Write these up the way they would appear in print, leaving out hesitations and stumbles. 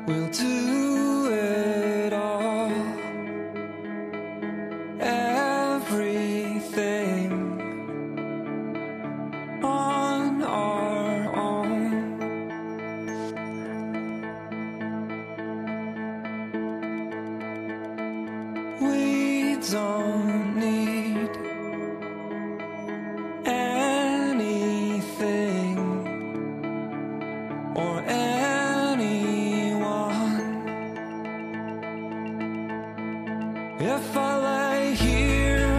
We'll do it all, everything on our own. We don't need anything or if I lay here,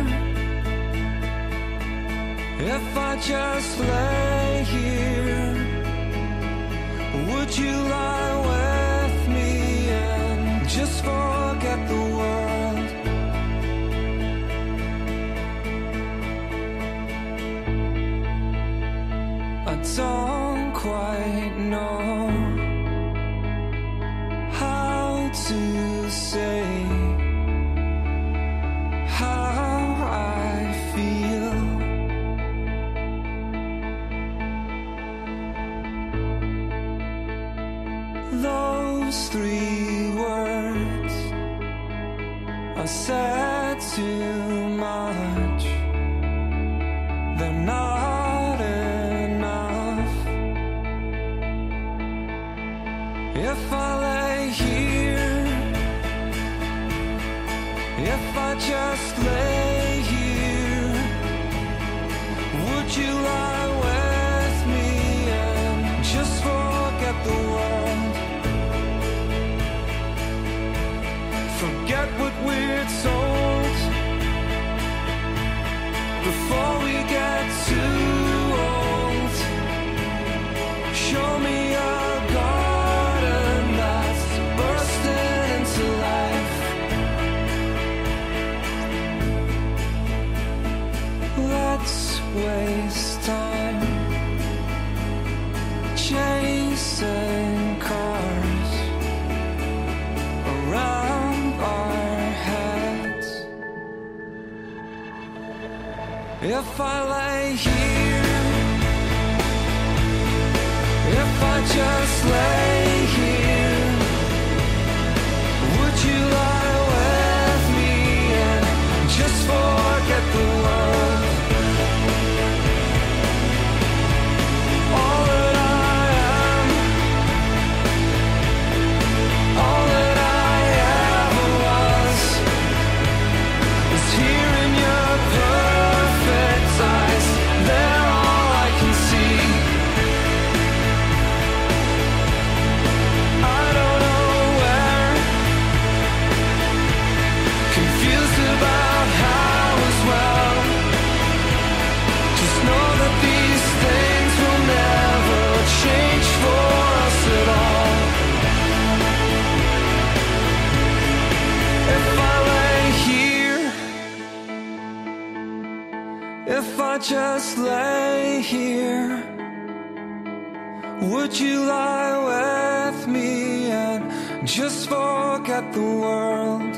if I just lay here, would you lie with me and just forget the world? I don't quite know how to say those three words are said too much. They're not enough. If I lay here, if I just lay here, would you lie with me and just forget the world? Forget what we're told before we get too old. Show me a garden that's bursting into life. Let's waste time chasing cars around our heads. If I lay here, if I just lay here, would you lie with me and just forget the world? All that I am, all that I ever was, is here in your perfect eyes. They're all I can see. I don't know where, confused about how as well. Just know that these things will never change for us at all. If I lay here, if I just lay here, would you lie with me and just forget the world?